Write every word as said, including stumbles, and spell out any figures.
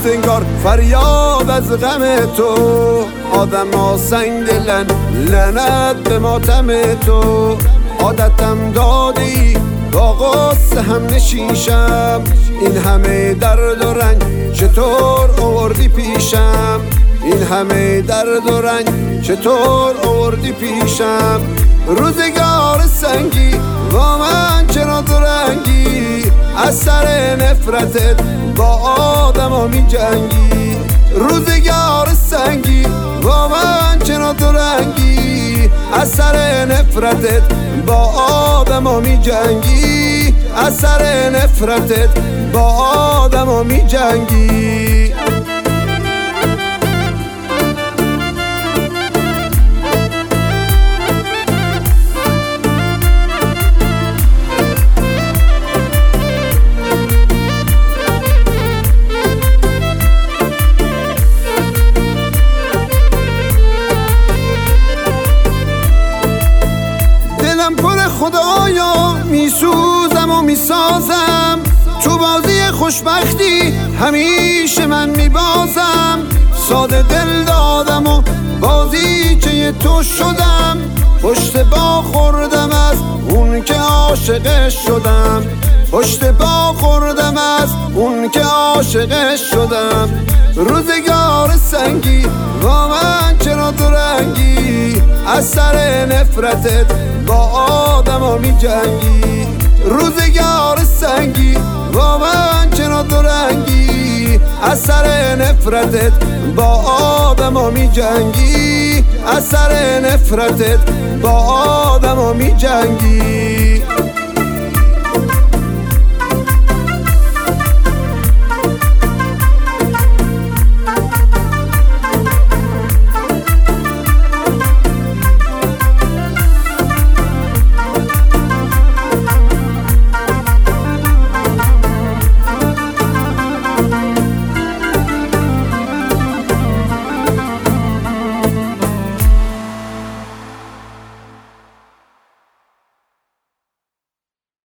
روزگار فریاد از غم تو، آدم ها سنگ دلن لعنت به ماتم تو. عادتم دادی با غصه هم نشیشم، این همه درد و رنج چطور آوردی پیشم؟ این همه درد و رنج چطور آوردی پیشم؟ روزگار سنگی با من چرا دو رنگی، از سر نفرتت با آدم ها می جنگی. روزگار سنگی با من چرا دو رنگی، از سر نفرتت با آدم ها می جنگی. از سر نفرتت با آدم ها می جنگی. دلم پر خدایا میسوزم و میسازم، تو بازی خوشبختی همیشه من میبازم. ساده دل دادم و بازیچه تو شدم، پشت با خوردم از اون که عاشقش شدم. پشت با خوردم از اون که عاشقش شدم. روزگار سنگی با من چرا دو رنگی، از سر نفرتت با آدم ها می جنگی. روزگار سنگی با من چرا دو رنگی، از سر نفرتت با آدم ها می جنگی. از سر نفرتت با آدم ها می جنگی.